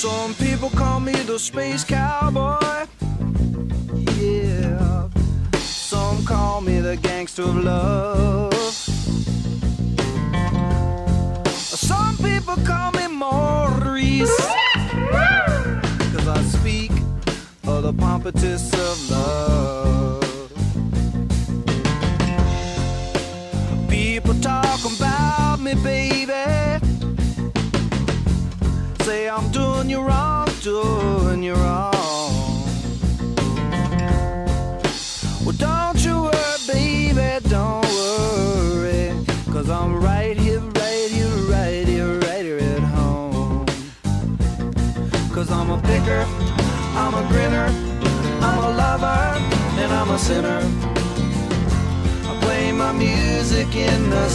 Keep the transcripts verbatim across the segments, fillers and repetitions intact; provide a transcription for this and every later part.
Some people call me the space cowboy. Yeah. Some call me the gangster of love. Some people call me Maurice, 'cause I speak of the pompatus of love. People talk about me, baby, say I'm doing you wrong, doing you wrong. Well, don't you worry, baby, don't worry, 'cause I'm right here, right here, right here, right here at home. 'Cause I'm a picker, I'm a grinner, I'm a lover, and I'm a sinner. I play my music in the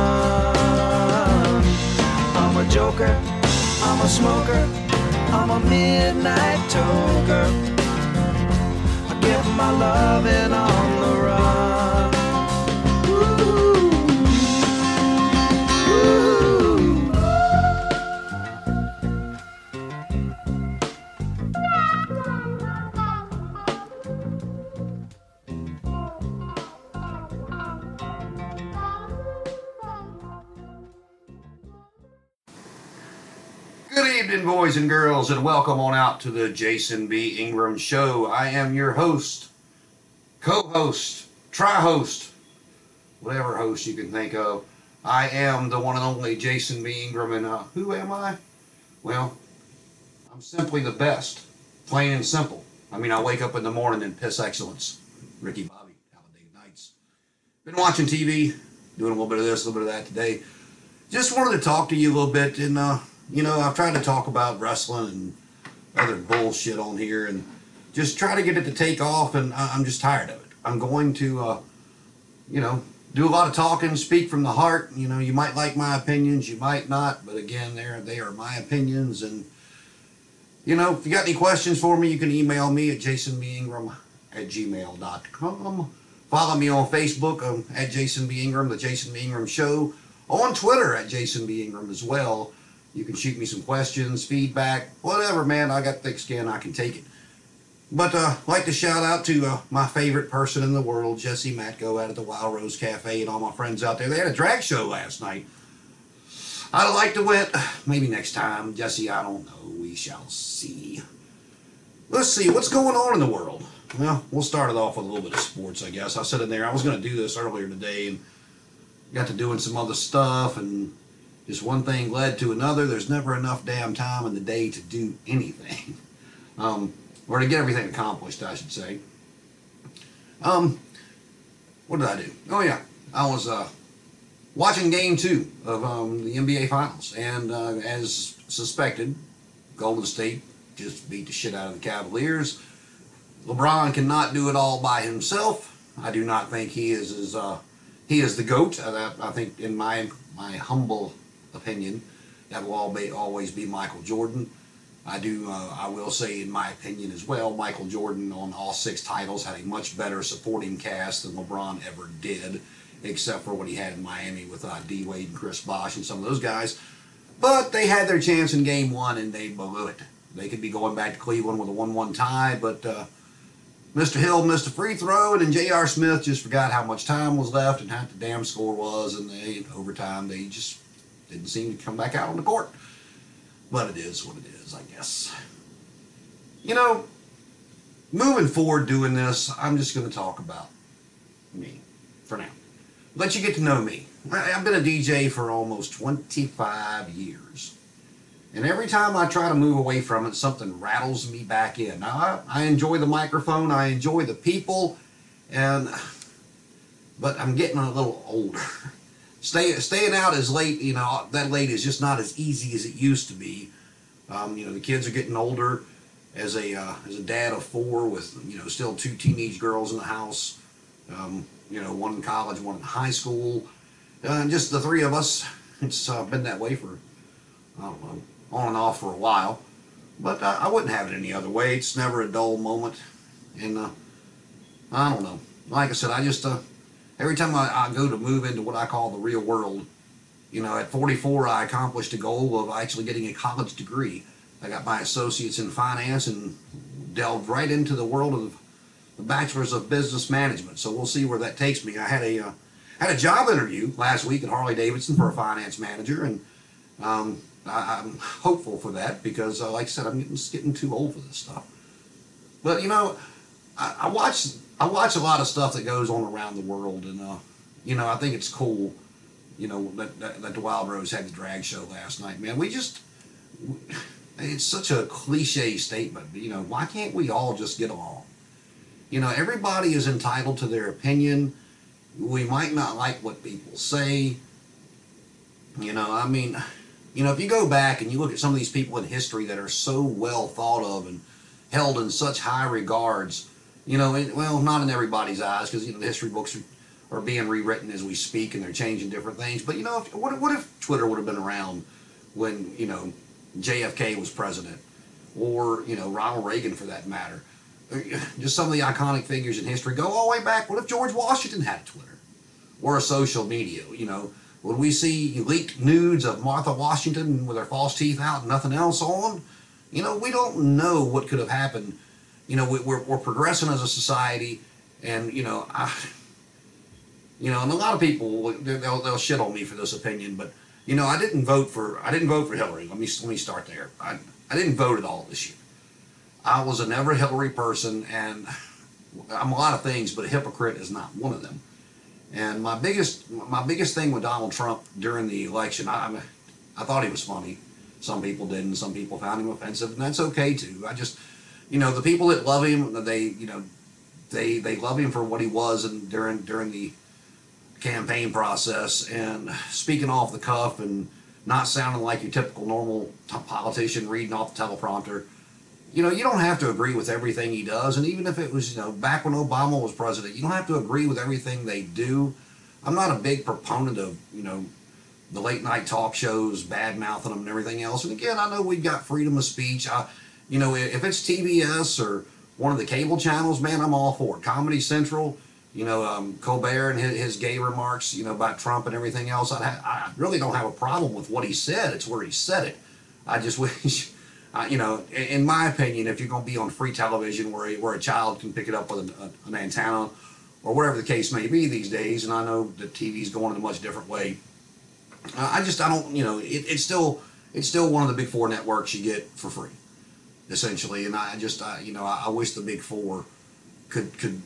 sun. I'm a joker, I'm a smoker, I'm a midnight toker. I get my loving on the run. Ooh, ooh. Good evening, boys and girls, and welcome on out to the Jason B. Ingram Show. I am your host, co-host, tri-host, whatever host you can think of. I am the one and only Jason B. Ingram, and uh, who am I? Well, I'm simply the best, plain and simple. I mean, I wake up in the morning and piss excellence. Ricky Bobby, Talladega Nights. Been watching T V, doing a little bit of this, a little bit of that today. Just wanted to talk to you a little bit, and uh, you know, I've tried to talk about wrestling and other bullshit on here and just try to get it to take off, and I'm just tired of it. I'm going to, uh, you know, do a lot of talking, speak from the heart. You know, you might like my opinions, you might not, but again, they're, they are my opinions. And, you know, if you got any questions for me, you can email me at jasonbingram at gmail dot com. Follow me on Facebook um, at Jason B. Ingram, the Jason B. Ingram Show. On Twitter at Jason B. Ingram as well. You can shoot me some questions, feedback, whatever, man. I got thick skin. I can take it. But uh, I'd like to shout out to uh, my favorite person in the world, Jesse Matko, out at the Wild Rose Cafe, and all my friends out there. They had a drag show last night. I'd like to win. Maybe next time, Jesse, I don't know. We shall see. Let's see. What's going on in the world? Well, we'll start it off with a little bit of sports, I guess. I said in there, I was going to do this earlier today, and got to doing some other stuff, and just one thing led to another. There's never enough damn time in the day to do anything. Um, or to get everything accomplished, I should say. Um, what did I do? Oh, yeah. I was uh, watching game two of um, the N B A Finals. And uh, as suspected, Golden State just beat the shit out of the Cavaliers. LeBron cannot do it all by himself. I do not think he is as, uh, he is the GOAT. I, I think in my, my humble opinion, that will all be, always be Michael Jordan. I do, uh, I will say in my opinion as well, Michael Jordan on all six titles had a much better supporting cast than LeBron ever did, except for what he had in Miami with uh, D. Wade and Chris Bosh and some of those guys. But they had their chance in game one and they blew it. They could be going back to Cleveland with a one one tie, but uh, Mister Hill missed a free throw, and then J R. Smith just forgot how much time was left and how the damn score was, and they, overtime, they just didn't seem to come back out on the court. But it is what it is, I guess. You know, moving forward doing this, I'm just going to talk about me for now. Let you get to know me. I've been a D J for almost twenty-five years. And every time I try to move away from it, something rattles me back in. Now, I, I enjoy the microphone, I enjoy the people, and but I'm getting a little older. Stay, staying out as late, you know, that late is just not as easy as it used to be. Um, you know, the kids are getting older. As a uh, as a dad of four with, you know, still two teenage girls in the house, um, you know, one in college, one in high school, uh, just the three of us. It's uh, been that way for, I don't know, on and off for a while. But uh, I wouldn't have it any other way. It's never a dull moment. And uh, I don't know. Like I said, I just... Uh, Every time I, I go to move into what I call the real world, you know, at forty-four, I accomplished a goal of actually getting a college degree. I got my associates in finance and delved right into the world of the bachelor's of business management. So we'll see where that takes me. I had a uh, had a job interview last week at Harley Davidson for a finance manager, and um, I, I'm hopeful for that because, uh, like I said, I'm getting, just getting too old for this stuff. But you know, I, I watch I watch a lot of stuff that goes on around the world, and uh, you know, I think it's cool. You know that, that, that the Wild Rose had the drag show last night. Man, we just it's such a cliche statement. But, you know, why can't we all just get along? You know, everybody is entitled to their opinion. We might not like what people say. You know, I mean, you know, if you go back and you look at some of these people in history that are so well thought of and held in such high regards, you know, it, well, not in everybody's eyes because, you know, the history books are are being rewritten as we speak, and they're changing different things. But you know, if, what, what if Twitter would have been around when, you know, J F K was president, or you know, Ronald Reagan for that matter? Just some of the iconic figures in history go all the way back. What if George Washington had a Twitter or a social media? You know, would we see leaked nudes of Martha Washington with her false teeth out and nothing else on? You know, we don't know what could have happened. You know, we, we're we're progressing as a society, and you know, I. You know, and a lot of people they'll they'll shit on me for this opinion, but you know, I didn't vote for I didn't vote for Hillary. Let me let me start there. I I didn't vote at all this year. I was a never Hillary person, and I'm a lot of things, but a hypocrite is not one of them. And my biggest my biggest thing with Donald Trump during the election, I I thought he was funny. Some people didn't. Some people found him offensive, and that's okay too. I just, you know, the people that love him, they you know, they they love him for what he was, and during during the campaign process, and speaking off the cuff and not sounding like your typical normal t- politician reading off the teleprompter. You know, you don't have to agree with everything he does, and even if it was, you know, back when Obama was president, you don't have to agree with everything they do. I'm not a big proponent of, you know, the late night talk shows, bad mouthing them and everything else. And again, I know we've got freedom of speech. I, you know, if it's T B S or one of the cable channels, man, I'm all for it. Comedy Central. You know, um, Colbert and his, his gay remarks, you know, about Trump and everything else. I, I really don't have a problem with what he said. It's where he said it. I just wish, uh, you know, in, in my opinion, if you're going to be on free television where a, where a child can pick it up with an, an antenna or whatever the case may be these days, and I know that T V's going in a much different way. Uh, I just, I don't, you know, it, it's still, it's still one of the big four networks you get for free, essentially. And I just, I, you know, I, I wish the big four could could.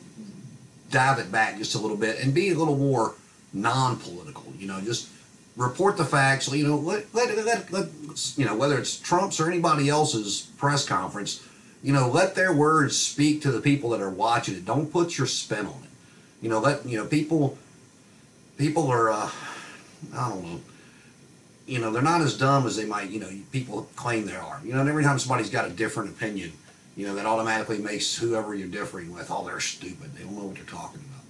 dive it back just a little bit and be a little more non-political, you know, just report the facts, you know, let, let, let, let, you know, whether it's Trump's or anybody else's press conference, you know, let their words speak to the people that are watching it. Don't put your spin on it. You know, let, you know, people, people are, uh, I don't know, you know, they're not as dumb as they might, you know, people claim they are. You know, and every time somebody's got a different opinion, you know, that automatically makes whoever you're differing with, oh, they're stupid. They don't know what they're talking about.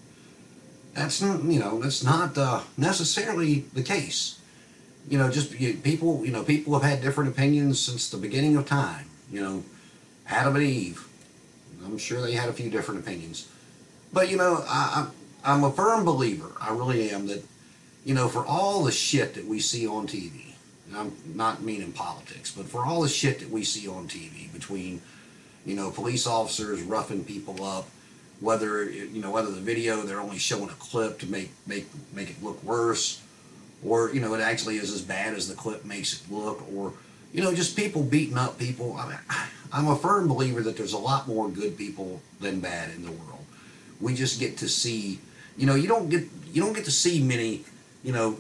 That's not, you know, that's not uh, necessarily the case. You know, just you, people, you know, people have had different opinions since the beginning of time. You know, Adam and Eve. I'm sure they had a few different opinions. But, you know, I, I, I'm a firm believer, I really am, that, you know, for all the shit that we see on T V, and I'm not meaning politics, but for all the shit that we see on T V between, you know, police officers roughing people up, whether, you know, whether the video, they're only showing a clip to make, make, make it look worse, or, you know, it actually is as bad as the clip makes it look, or, you know, just people beating up people. I mean, I'm a firm believer that there's a lot more good people than bad in the world. We just get to see, you know, you don't get, you don't get to see many, you know,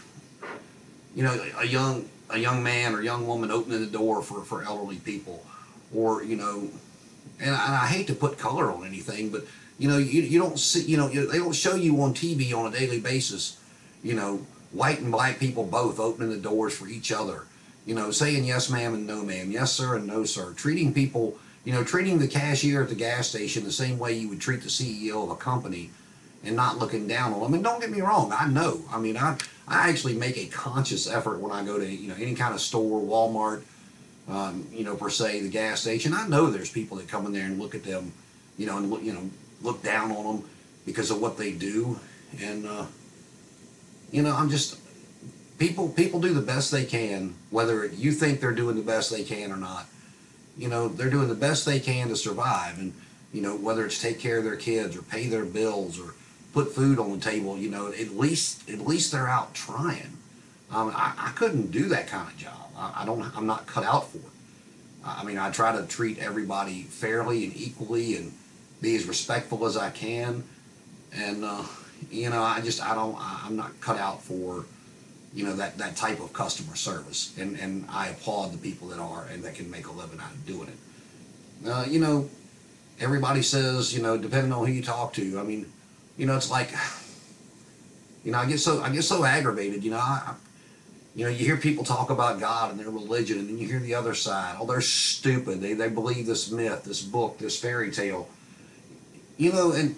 you know, a young, a young man or young woman opening the door for, for elderly people. Or, you know, and I, and I hate to put color on anything, but, you know, you, you don't see, you know, you, they don't show you on T V on a daily basis, you know, white and black people both opening the doors for each other, you know, saying yes ma'am and no ma'am, yes sir and no sir, treating people, you know, treating the cashier at the gas station the same way you would treat the C E O of a company and not looking down on them. And don't get me wrong, I know, I mean, I, I actually make a conscious effort when I go to, you know, any kind of store, Walmart, Um, you know, per se, the gas station. I know there's people that come in there and look at them, you know, and look, you know, look down on them because of what they do. And, uh, you know, I'm just, people people do the best they can, whether you think they're doing the best they can or not. You know, they're doing the best they can to survive, and you know, whether it's take care of their kids or pay their bills or put food on the table, you know, at least at least they're out trying. Um, I, I couldn't do that kind of job. I, I don't. I'm not cut out for it. I mean, I try to treat everybody fairly and equally, and be as respectful as I can. And uh, you know, I just I don't. I'm not cut out for, you know, that, that type of customer service. And and I applaud the people that are and that can make a living out of doing it. Uh, you know, everybody says, you know, depending on who you talk to. I mean, you know, it's like, you know, I get so I get so aggravated. You know, I, you know, you hear people talk about God and their religion, and then you hear the other side. Oh, they're stupid. They they believe this myth, this book, this fairy tale. You know, and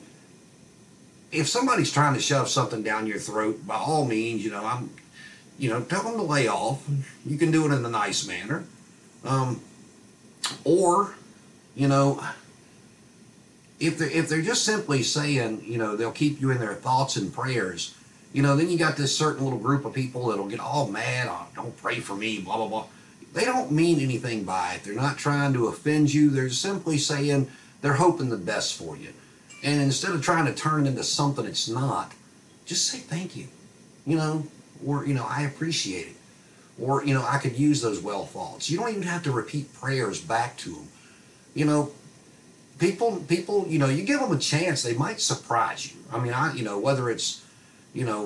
if somebody's trying to shove something down your throat, by all means, you know, I'm, you know, tell them to lay off. You can do it in a nice manner, um, or, you know, if they if they're just simply saying, you know, they'll keep you in their thoughts and prayers. You know, then you got this certain little group of people that'll get all mad. Oh, don't pray for me, blah, blah, blah. They don't mean anything by it. They're not trying to offend you. They're simply saying they're hoping the best for you. And instead of trying to turn it into something it's not, just say thank you. You know, or, you know, I appreciate it. Or, you know, I could use those well thoughts. You don't even have to repeat prayers back to them. You know, people, people, you know, you give them a chance, they might surprise you. I mean, I, you know, whether it's, you know,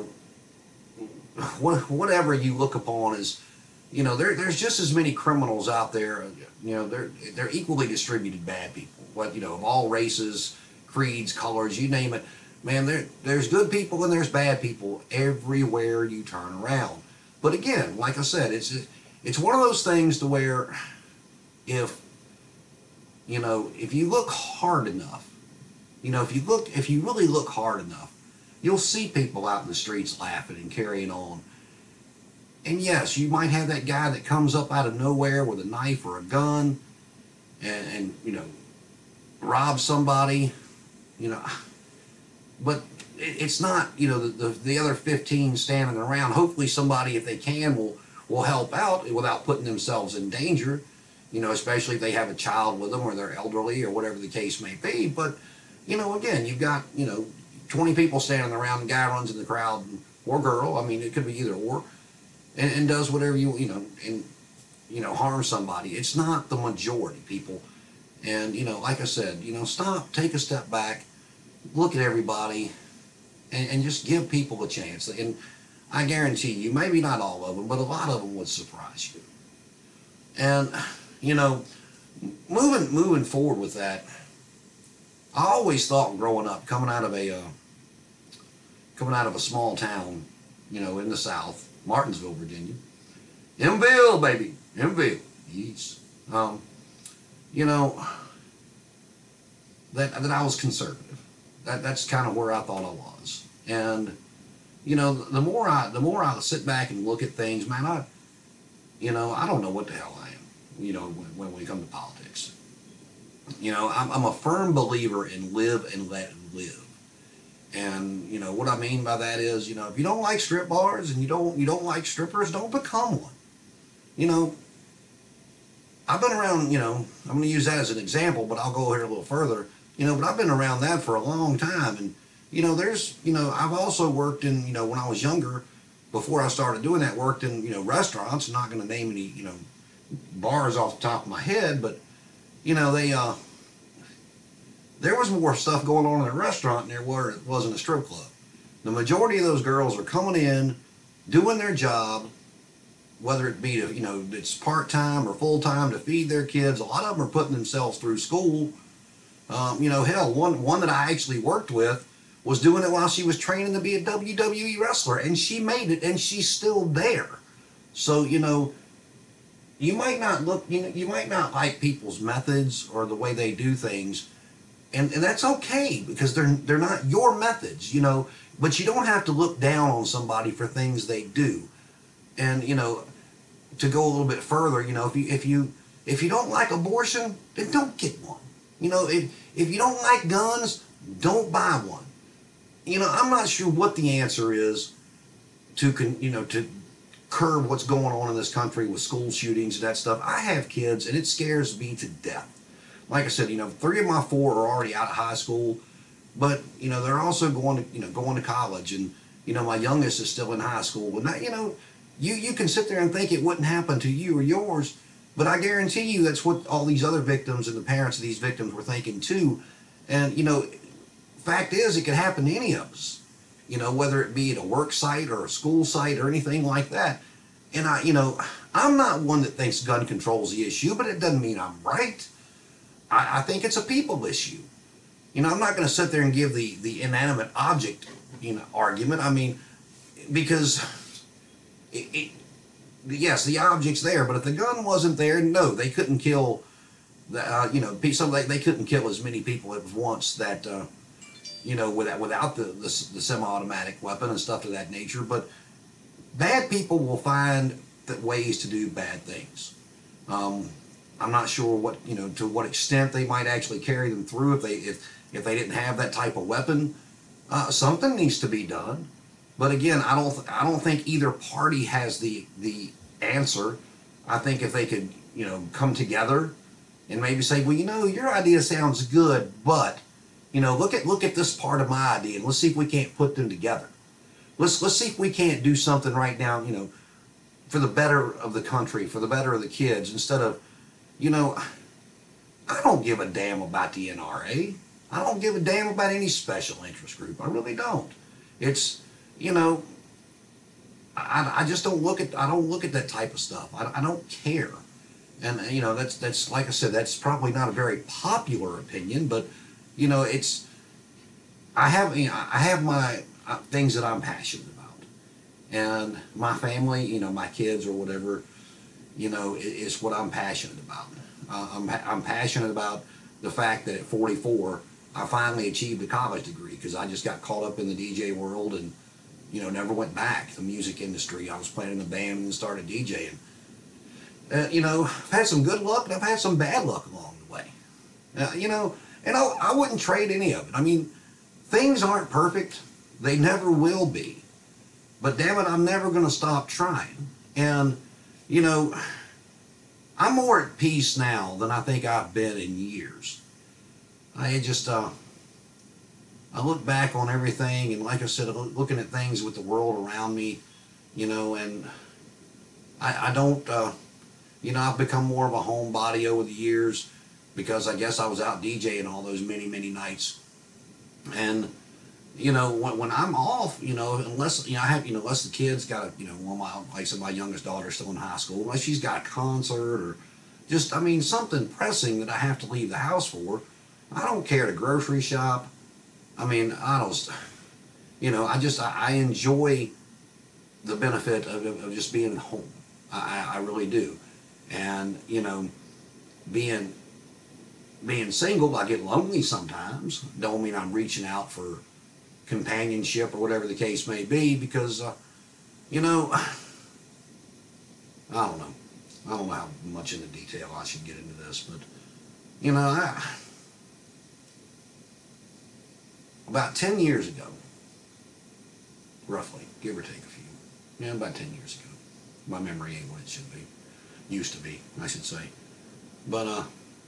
whatever you look upon as, you know, there, there's just as many criminals out there. You know, they're they're equally distributed bad people. What, you know, of all races, creeds, colors, you name it. Man, there there's good people and there's bad people everywhere you turn around. But again, like I said, it's it's one of those things to where if, you know, if you look hard enough, you know, if you look if you really look hard enough, you'll see people out in the streets laughing and carrying on. And yes, you might have that guy that comes up out of nowhere with a knife or a gun and, and you know, robs somebody, you know. But it's not, you know, the, the, the other fifteen standing around. Hopefully somebody, if they can, will, will help out without putting themselves in danger, you know, especially if they have a child with them or they're elderly or whatever the case may be. But, you know, again, you've got, you know, twenty people standing around, the guy runs in the crowd, or girl, I mean, it could be either or, and, and does whatever you, you know, and, you know, harms somebody. It's not the majority, people. And, you know, like I said, you know, stop, take a step back, look at everybody, and, and just give people a chance. And I guarantee you, maybe not all of them, but a lot of them would surprise you. And, you know, moving, moving forward with that, I always thought growing up, coming out of a uh, coming out of a small town, you know, in the South, Martinsville, Virginia, Mville, baby, Mville, yes. Um, you know, that that I was conservative. That that's kind of where I thought I was. And you know, the more I the more I sit back and look at things, man, I, you know, I don't know what the hell I am. You know, when, when we come to politics. You know, I'm, I'm a firm believer in live and let live. And, you know, what I mean by that is, you know, if you don't like strip bars and you don't you don't like strippers, don't become one. You know, I've been around, you know, I'm going to use that as an example, but I'll go here a little further. You know, but I've been around that for a long time. And, you know, there's, you know, I've also worked in, you know, when I was younger, before I started doing that, worked in, you know, restaurants. I'm not going to name any, you know, bars off the top of my head, but you know, they, uh, there was more stuff going on in a restaurant than there were, it was in a strip club. The majority of those girls are coming in, doing their job, whether it be, to, you know, it's part-time or full-time to feed their kids. A lot of them are putting themselves through school. Um, you know, hell, one, one that I actually worked with was doing it while she was training to be a W W E wrestler, and she made it, and she's still there. So, you know, you might not look, you know, you might not like people's methods or the way they do things, and, and that's okay because they're they're not your methods, you know. But you don't have to look down on somebody for things they do. And you know, to go a little bit further, you know, if you if you if you don't like abortion, then don't get one. You know, if if you don't like guns, don't buy one. You know, I'm not sure what the answer is to con, you know to curb what's going on in this country with school shootings and that stuff. I have kids, and it scares me to death. Like I said, you know, three of my four are already out of high school, but you know they're also going to you know going to college, and you know my youngest is still in high school. And that, you know, you you can sit there and think it wouldn't happen to you or yours, but I guarantee you that's what all these other victims and the parents of these victims were thinking too. And you know, fact is, it could happen to any of us. You know, whether it be at a work site or a school site or anything like that. And I, you know, I'm not one that thinks gun control is the issue, but it doesn't mean I'm right. I, I think it's a people issue. You know, I'm not going to sit there and give the, the inanimate object, you know, argument. I mean, because, it, it, yes, the object's there, but if the gun wasn't there, no, they couldn't kill, the, uh, you know, some, they, they couldn't kill as many people at once that, uh, you know, without, without the, the, the semi-automatic weapon and stuff of that nature. But bad people will find that ways to do bad things. Um, I'm not sure what, you know, to what extent they might actually carry them through if they, if, if they didn't have that type of weapon. Uh, something needs to be done. But again, I don't, I don't think either party has the, the answer. I think if they could, you know, come together and maybe say, well, you know, your idea sounds good, but you know, look at look at this part of my idea, and let's see if we can't put them together. Let's let's see if we can't do something right now, you know, for the better of the country, for the better of the kids, instead of, you know, I don't give a damn about the N R A. I don't give a damn about any special interest group. I really don't. It's, you know, I, I just don't look at I don't look at that type of stuff. I, I don't care, and you know, that's that's like I said, that's probably not a very popular opinion, but. You know, it's, I have, you know, I have my uh, things that I'm passionate about. And my family, you know, my kids or whatever, you know, is, is what I'm passionate about. Uh, I'm, I'm passionate about the fact that at forty-four, I finally achieved a college degree because I just got caught up in the D J world and, you know, never went back. The music industry, I was playing in a band and then started DJing. Uh, you know, I've had some good luck and I've had some bad luck along the way. Uh, you know, And I, I wouldn't trade any of it. I mean, things aren't perfect. They never will be. But damn it, I'm never going to stop trying. And, you know, I'm more at peace now than I think I've been in years. I just, uh, I look back on everything, and like I said, looking at things with the world around me, you know, and I, I don't, uh, you know, I've become more of a homebody over the years. Because I guess I was out DJing all those many, many nights. And, you know, when, when I'm off, you know, unless, you know, I have, you know, unless the kids got a, you know, one of my, like I said, my youngest daughter's still in high school, unless she's got a concert or just, I mean, something pressing that I have to leave the house for, I don't care to grocery shop. I mean, I don't, you know, I just, I, I enjoy the benefit of, of just being at home. I, I really do. And, you know, being, Being single, I get lonely sometimes. Don't mean I'm reaching out for companionship or whatever the case may be, because, uh, you know, I don't know. I don't know how much into detail I should get into this, but, you know, I, about ten years ago, roughly, give or take a few, yeah, about ten years ago. My memory ain't what it should be. Used to be, I should say. But, uh,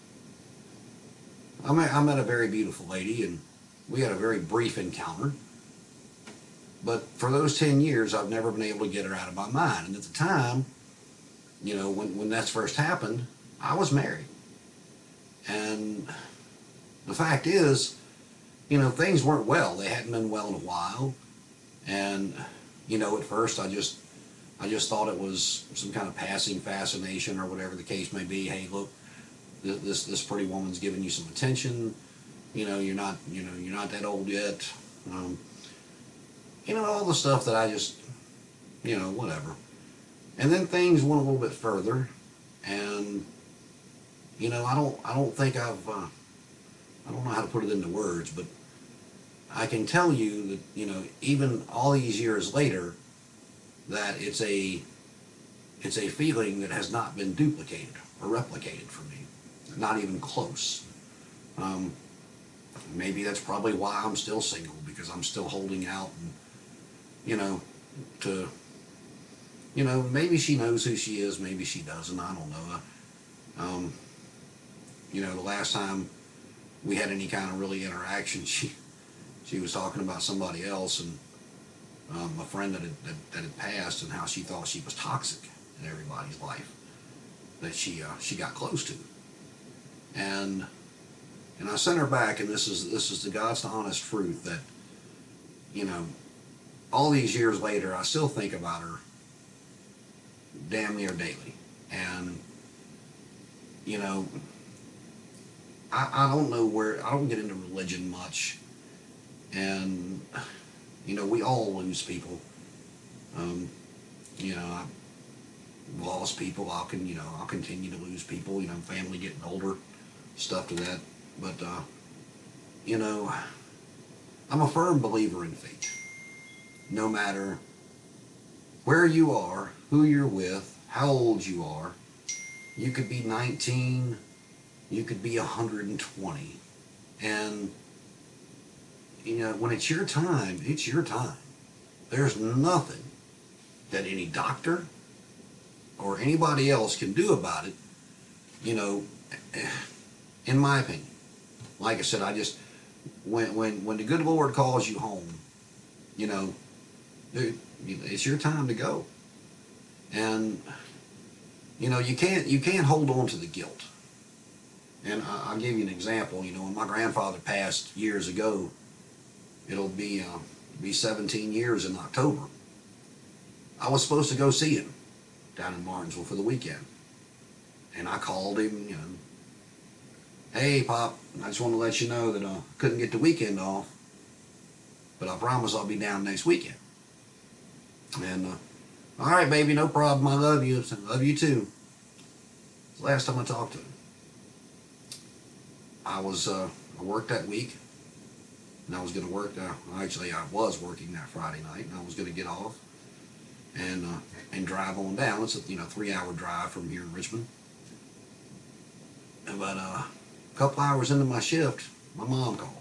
I met, I met a very beautiful lady, and we had a very brief encounter. But for those ten years, I've never been able to get her out of my mind. And at the time, you know, when, when that first happened, I was married. And the fact is, you know, things weren't well. They hadn't been well in a while. And, you know, at first I just, I just thought it was some kind of passing fascination or whatever the case may be. Hey, look, this this pretty woman's giving you some attention. You know, you're not, you know, you're not that old yet. Um, you know, all the stuff that I just, you know, whatever. And then things went a little bit further, and you know, I don't, I don't think I've, uh, I don't know how to put it into words, but I can tell you that, you know, even all these years later, that it's a, it's a feeling that has not been duplicated or replicated for me, not even close. Um, maybe that's probably why I'm still single, because I'm still holding out, and, you know, to you know, maybe she knows who she is, maybe she doesn't. I don't know. Um, you know, the last time we had any kind of really interaction, she she was talking about somebody else and um, a friend that had, that, that had passed and how she thought she was toxic in everybody's life that she uh, she got close to. And and I sent her back, and this is this is the God's honest truth that, you know, all these years later, I still think about her damn near daily. And, you know, I, I don't know where, I don't get into religion much. And, you know, we all lose people. Um, you know, I lost people. I'll can, you know, I'll continue to lose people, you know, family getting older, stuff to that. But, uh, you know, I'm a firm believer in fate. No matter where you are, who you're with, how old you are, you could be nineteen, you could be one hundred twenty. And, you know, when it's your time, it's your time. There's nothing that any doctor or anybody else can do about it, you know, in my opinion. Like I said, I just, when when when the good Lord calls you home, you know, it's your time to go. And, you know, you can't you can't hold on to the guilt. And I'll give you an example. You know, when my grandfather passed years ago, it'll be uh, be seventeen years in October. I was supposed to go see him down in Martinsville for the weekend, and I called him. You know, hey Pop, I just want to let you know that I couldn't get the weekend off, but I promise I'll be down next weekend. And uh, all right, baby, no problem. I love you. I love you too. It's the last time I talked to him. I was uh, I worked that week, and I was going to work. Uh, actually, I was working that Friday night, and I was going to get off and uh, and drive on down. It's a you know three hour drive from here in Richmond. But uh, a couple hours into my shift, my mom called.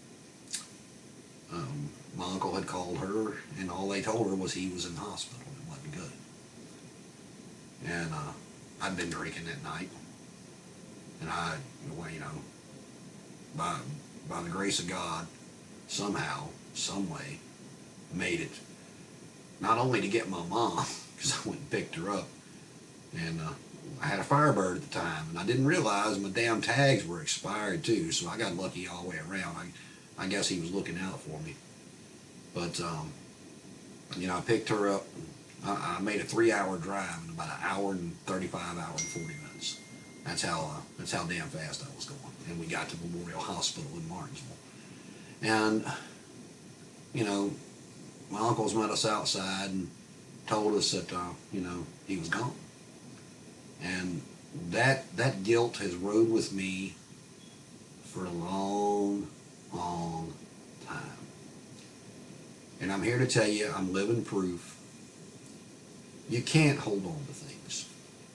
Um, my uncle had called her, and all they told her was he was in the hospital. It wasn't good. And uh, I'd been drinking that night, and I, well, you know, by by the grace of God, somehow, some way, made it. Not only to get my mom, because I went and picked her up, and uh, I had a Firebird at the time, and I didn't realize my damn tags were expired too, so I got lucky all the way around. I, I guess he was looking out for me. But, um, you know, I picked her up. I, I made a three-hour drive in about an hour and thirty-five, hour and forty minutes. That's how uh, that's how damn fast I was going. And we got to Memorial Hospital in Martinsville. And, you know, my uncles met us outside and told us that, uh, you know, he was gone. And that that guilt has rode with me for a long, long time. And I'm here to tell you, I'm living proof. You can't hold on to things.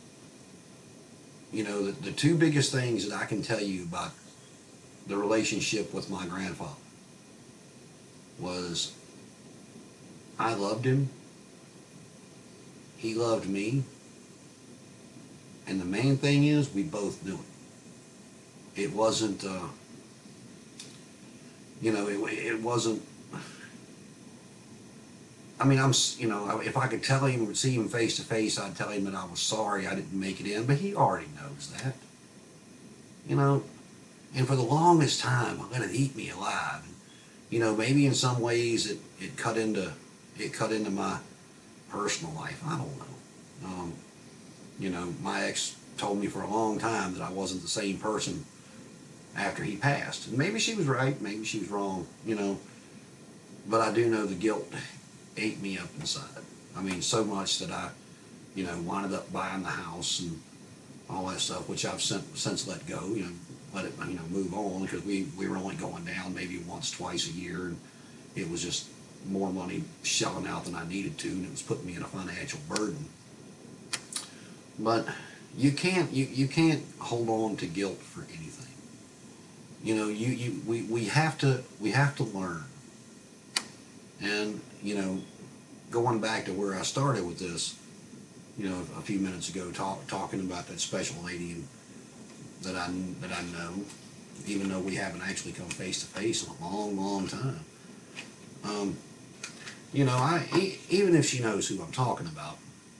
You know, the, the two biggest things that I can tell you about the relationship with my grandfather was I loved him, he loved me, and the main thing is we both knew it. It wasn't, uh, you know, it, it wasn't, I mean, I'm, you know, if I could tell him or see him face to face, I'd tell him that I was sorry I didn't make it in, but he already knows that. You know, and for the longest time, I let it eat me alive. And, you know, maybe in some ways it, it cut into, it cut into my personal life. I don't know. Um, you know, my ex told me for a long time that I wasn't the same person after he passed. And maybe she was right, maybe she was wrong, you know, but I do know the guilt ate me up inside. I mean, so much that I, you know, wound up buying the house and all that stuff, which I've since let go, you know, let it, you know, move on, because we, we were only going down maybe once, twice a year, and it was just more money shelling out than I needed to, and it was putting me in a financial burden. But you can't, you, you can't hold on to guilt for anything. You know, you, you, we, we have to, we have to learn. And, you know, going back to where I started with this, you know, a few minutes ago, talk, talking about that special lady and that I that I know, even though we haven't actually come face to face in a long, long time. Um, you know, I e- even if she knows who I'm talking about,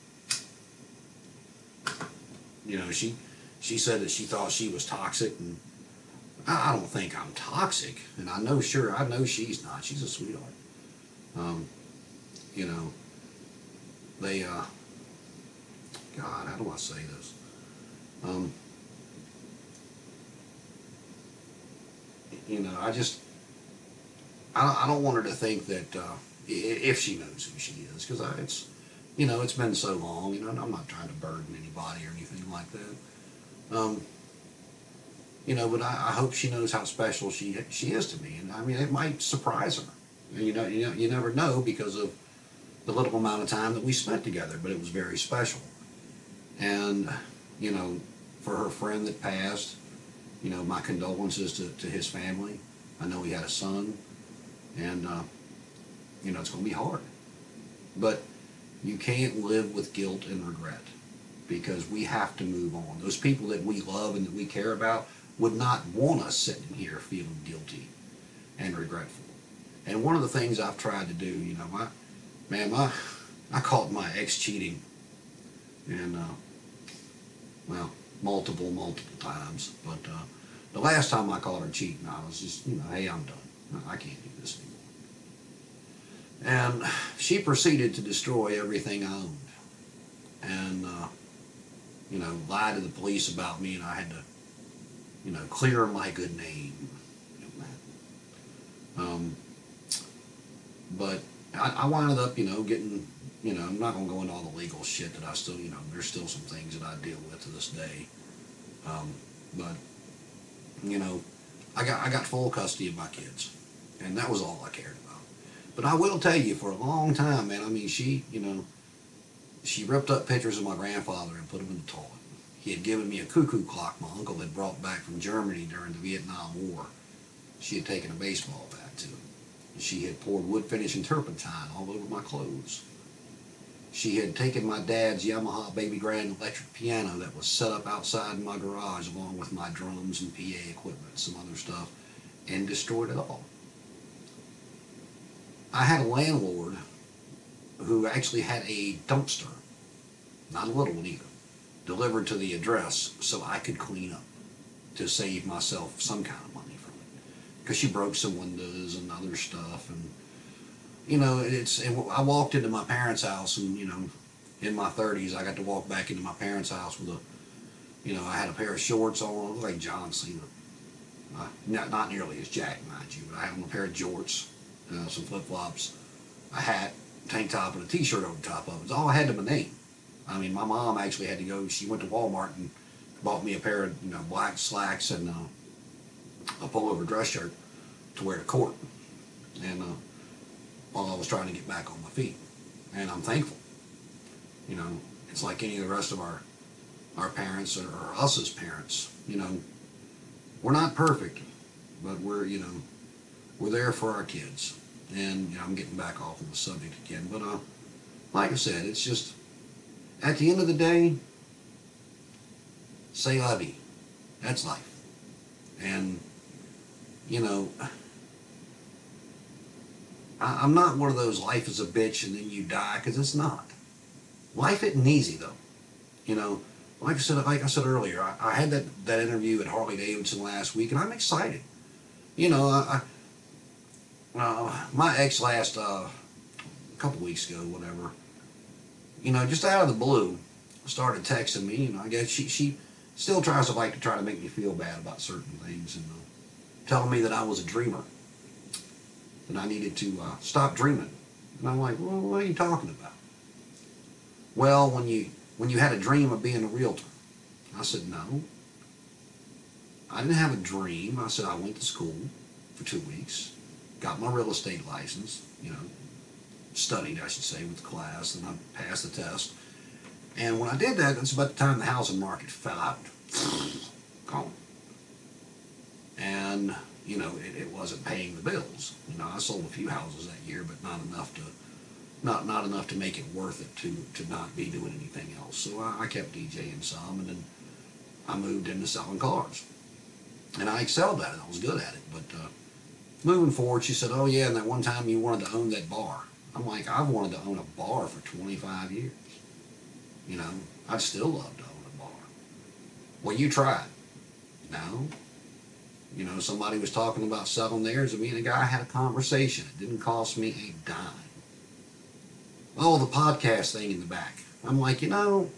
you know, she she said that she thought she was toxic, and I, I don't think I'm toxic, and I know, sure, I know she's not. She's a sweetheart. Um, you know, they, uh, God, how do I say this? Um, you know, I just, I, I don't want her to think that, uh, if she knows who she is, because it's, you know, it's been so long, you know, and I'm not trying to burden anybody or anything like that. Um, you know, but I, I hope she knows how special she she is to me, and I mean, it might surprise her. And, you know, you know, you never know because of the little amount of time that we spent together, but it was very special. And, you know, for her friend that passed, you know, my condolences to, to his family. I know he had a son, and, uh, you know, it's going to be hard. But you can't live with guilt and regret because we have to move on. Those people that we love and that we care about would not want us sitting here feeling guilty and regretful. And one of the things I've tried to do, you know, my, man, my, I caught my ex cheating, and, uh, well, multiple, multiple times. But uh, the last time I caught her cheating, I was just, you know, hey, I'm done. I can't do this anymore. And she proceeded to destroy everything I owned. And, uh, you know, lied to the police about me, and I had to, you know, clear my good name. Um, but I, I wound up, you know, getting, you know, I'm not going to go into all the legal shit that I still, you know, there's still some things that I deal with to this day. Um, but, you know, I got, I got full custody of my kids, and that was all I cared about. But I will tell you, for a long time, man, I mean, she, you know, she ripped up pictures of my grandfather and put them in the toilet. He had given me a cuckoo clock my uncle had brought back from Germany during the Vietnam War. She had taken a baseball bat to him. She had poured wood finish and turpentine all over my clothes. She had taken my dad's Yamaha Baby Grand electric piano that was set up outside in my garage along with my drums and P A equipment, some other stuff, and destroyed it all. I had a landlord who actually had a dumpster, not a little one either, delivered to the address so I could clean up to save myself some kind of money from it. Because she broke some windows and other stuff, and you know, it's. And I walked into my parents' house, and you know, in my thirties, I got to walk back into my parents' house with a, you know, I had a pair of shorts on, looked like John Cena. Uh, not not nearly as Jack, mind you, but I had on a pair of jorts, uh, some flip flops, a hat, tank top, and a T-shirt over the top of it. It's all I had to my name. I mean, my mom actually had to go. She went to Walmart and bought me a pair of, you know, black slacks and uh, a pullover dress shirt to wear to court. And uh, while I was trying to get back on my feet, and I'm thankful. You know, it's like any of the rest of our our parents or, or us as parents. You know, we're not perfect, but we're you know we're there for our kids. And you know, I'm getting back off on the subject again, but uh, like I said, it's just at the end of the day, say la vie. That's life. And you know, I, I'm not one of those life is a bitch and then you die, because it's not. Life isn't easy though. You know, like I said, like I said earlier, I, I had that, that interview at Harley Davidson last week, and I'm excited. You know, I, I uh, my ex last uh, a couple weeks ago, whatever. You know, just out of the blue, started texting me. You know, I guess she she still tries to like to try to make me feel bad about certain things, and uh, telling me that I was a dreamer, that I needed to uh, stop dreaming. And I'm like, well, what are you talking about? Well, when you when you had a dream of being a realtor. I said, no. I didn't have a dream. I said, I went to school for two weeks, got my real estate license, you know, studied, I should say, with the class, and I passed the test. And when I did that, that's about the time the housing market fell out. Gone. And, you know, it, it wasn't paying the bills. You know, I sold a few houses that year, but not enough to, not not enough to make it worth it to to not be doing anything else. So I, I kept DJing some, and then I moved into selling cars, and I excelled at it. I was good at it. But uh, moving forward, she said, "Oh yeah, and that one time you wanted to own that bar." I'm like, "I've wanted to own a bar for twenty-five years. You know, I'd still love to own a bar." "Well, you tried." "No." You know, somebody was talking about selling theirs, and me and a guy had a conversation. It didn't cost me a dime. "Oh, the podcast thing in the back." I'm like, you know,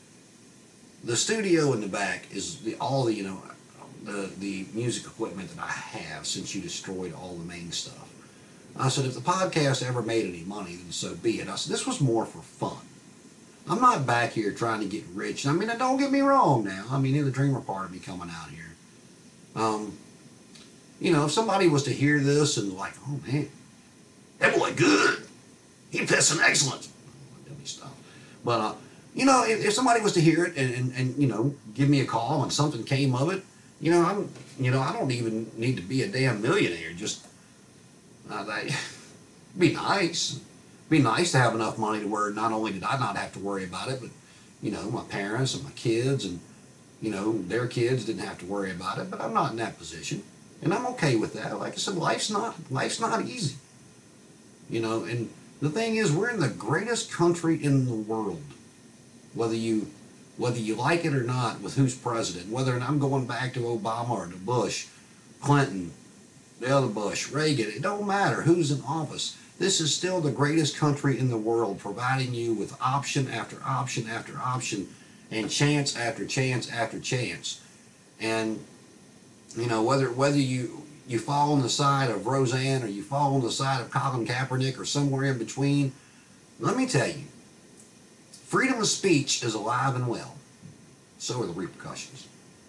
the studio in the back is the all the, you know, the, the music equipment that I have since you destroyed all the main stuff. I said, if the podcast ever made any money, then so be it. I said, this was more for fun. I'm not back here trying to get rich. I mean, don't get me wrong now. I mean, the dreamer part of me coming out here. Um, you know, if somebody was to hear this and like, oh man, that boy good. He pissing excellent. Dummy stuff. But, uh, you know, if, if somebody was to hear it and, and, and, you know, give me a call and something came of it, you know, I'm, you know, I don't even need to be a damn millionaire. Just, uh, that, be nice. Be nice to have enough money to where not only did I not have to worry about it, but, you know, my parents and my kids and, you know, their kids didn't have to worry about it. But I'm not in that position, and I'm okay with that. Like I said, life's not life's not easy, you know. And the thing is, we're in the greatest country in the world, whether you whether you like it or not, with who's president. Whether and I'm going back to Obama or to Bush, Clinton, the other Bush, Reagan. It don't matter who's in office. This is still the greatest country in the world, providing you with option after option after option, and chance after chance after chance. And, you know, whether whether you, you fall on the side of Roseanne or you fall on the side of Colin Kaepernick or somewhere in between, let me tell you, freedom of speech is alive and well. So are the repercussions.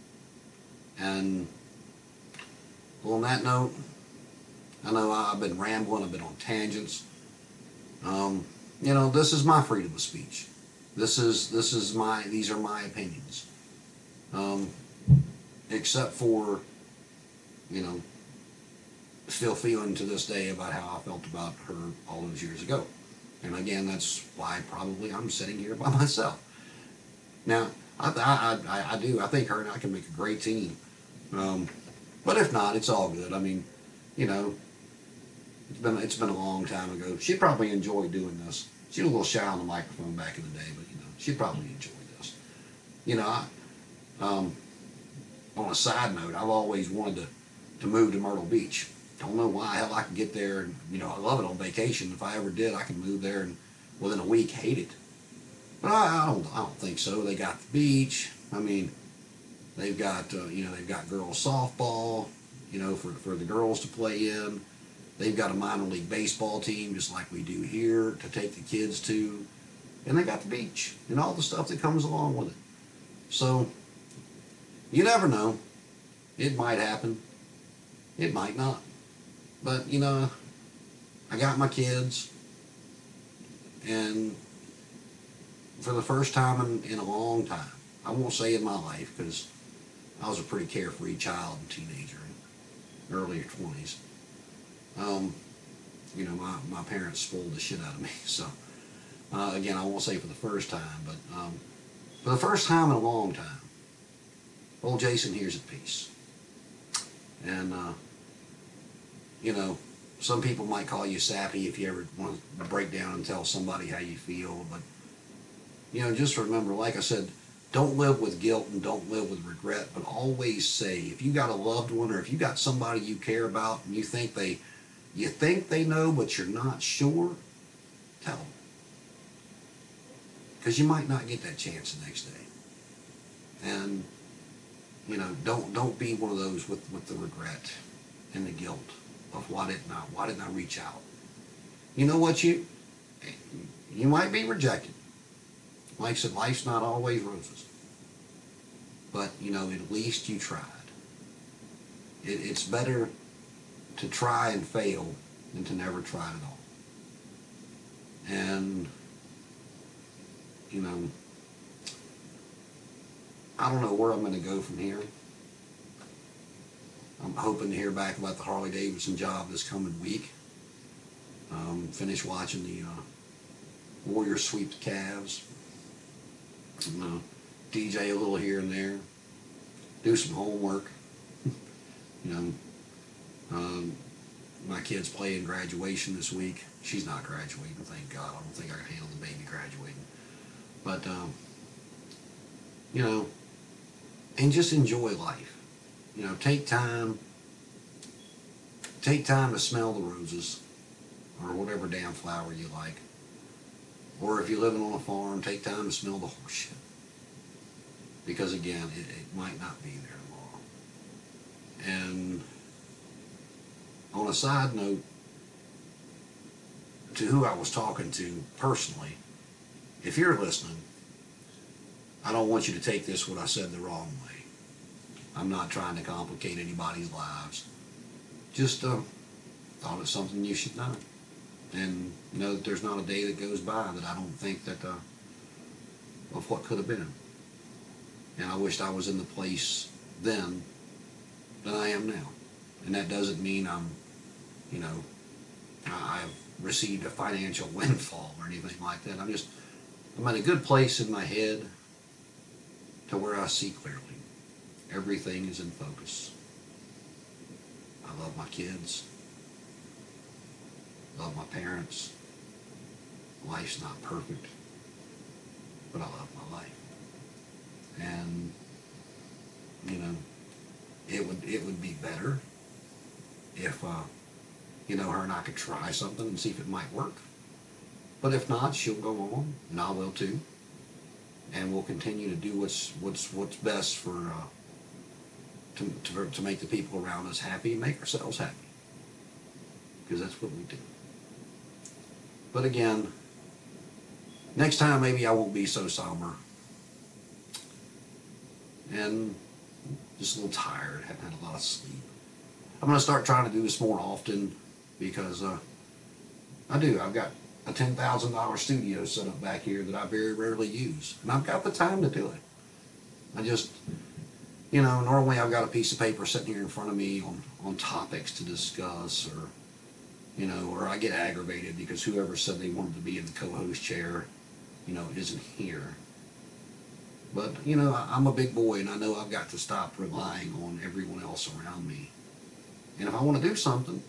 And, well, on that note, I know I've been rambling, I've been on tangents. Um, you know, this is my freedom of speech. This is this is my these are my opinions. Um, except for, you know, still feeling to this day about how I felt about her all those years ago. And again, that's why probably I'm sitting here by myself. Now, I I, I, I do I think her and I can make a great team. Um, but if not, it's all good. I mean, you know, it's been it's been a long time ago. She'd probably enjoy doing this. She was a little shy on the microphone back in the day, but, you know, she'd probably enjoy this. You know, I, um, on a side note, I've always wanted to, to move to Myrtle Beach. Don't know why. Hell, I could get there, and, you know, I love it on vacation. If I ever did, I could move there and within a week hate it. But I, I don't I don't think so. They got the beach. I mean, they've got, uh, you know, they've got girls softball, you know, for, for the girls to play in. They've got a minor league baseball team, just like we do here, to take the kids to. And they got the beach and all the stuff that comes along with it. So, you never know. It might happen. It might not. But, you know, I got my kids. And for the first time in, in a long time, I won't say in my life, because I was a pretty carefree child and teenager in earlier twenties. Um, you know, my, my parents spoiled the shit out of me. So, uh, again, I won't say for the first time, but um, for the first time in a long time, old Jason here's at peace. And, uh, you know, some people might call you sappy if you ever want to break down and tell somebody how you feel. But, you know, just remember, like I said, don't live with guilt and don't live with regret, but always say, if you got a loved one or if you got somebody you care about and you think they You think they know, but you're not sure, tell them. Because you might not get that chance the next day. And, you know, don't don't be one of those with, with the regret and the guilt of why didn't I, why didn't I reach out? You know what, you, you might be rejected. Like I said, life's not always roses. But, you know, at least you tried. It, it's better to try and fail than to never try at all. And, you know, I don't know where I'm going to go from here. I'm hoping to hear back about the Harley Davidson job this coming week. Um, finish watching the uh, Warriors sweep the Cavs. You know, D J a little here and there. Do some homework. You know, um, my kid's playing graduation this week. She's not graduating, thank God. I don't think I can handle the baby graduating. But, um, you know, and just enjoy life. You know, take time. Take time to smell the roses, or whatever damn flower you like. Or if you're living on a farm, take time to smell the horse shit. Because again, it, it might not be there tomorrow. And on a side note, to who I was talking to personally, if you're listening, I don't want you to take this what I said the wrong way. I'm not trying to complicate anybody's lives. Just uh, thought it's something you should know. And know that there's not a day that goes by that I don't think that uh, of what could have been. And I wished I was in the place then that I am now. And that doesn't mean I'm, you know, I've received a financial windfall or anything like that. I'm just, I'm in a good place in my head to where I see clearly. Everything is in focus. I love my kids. Love my parents. Life's not perfect, but I love my life. And, you know, it would it would be better if, uh, you know, her and I could try something and see if it might work. But if not, she'll go on, and I will too. And we'll continue to do what's what's what's best for uh, to, to to make the people around us happy and make ourselves happy, because that's what we do. But again, next time maybe I won't be so somber and just a little tired. Haven't had a lot of sleep. I'm going to start trying to do this more often because uh, I do. I've got a ten thousand dollar studio set up back here that I very rarely use, and I've got the time to do it. I just, you know, normally I've got a piece of paper sitting here in front of me on, on topics to discuss, or, you know, or I get aggravated because whoever said they wanted to be in the co-host chair, you know, isn't here. But, you know, I'm a big boy, and I know I've got to stop relying on everyone else around me. And if I want to do something,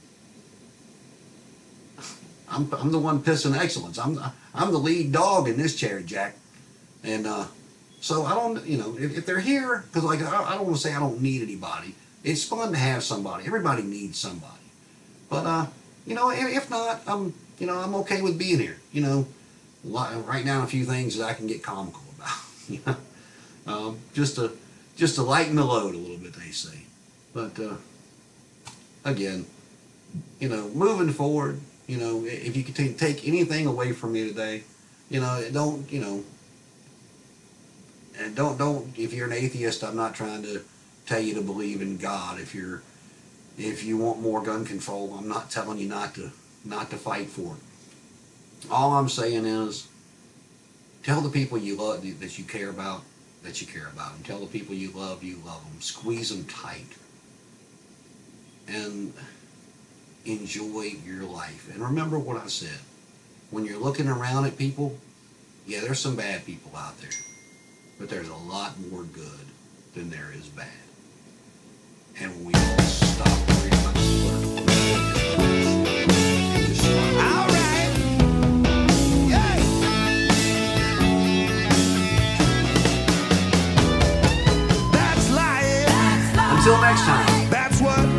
I'm, I'm the one pissing excellence. I'm, I'm the lead dog in this chair, Jack. And uh, so I don't, you know, if, if they're here, because like I, I don't want to say I don't need anybody. It's fun to have somebody. Everybody needs somebody. But, uh, you know, if, if not, I'm, you know, I'm okay with being here. You know, right now a few things that I can get comical about. You know, um, just to just to lighten the load a little bit, they say. But uh, again, you know, moving forward, you know, if you could t- take anything away from me today, you know, don't, you know, and don't don't. If you're an atheist, I'm not trying to tell you to believe in God. If you're if you want more gun control, I'm not telling you not to not to fight for it. All I'm saying is, tell the people you love, that you care about, that you care about them. Tell the people you love, you love them. Squeeze them tight. And enjoy your life. And remember what I said. When you're looking around at people, yeah, there's some bad people out there. But there's a lot more good than there is bad. And when we all stop worrying about the and just start. All right. Until next time. That's what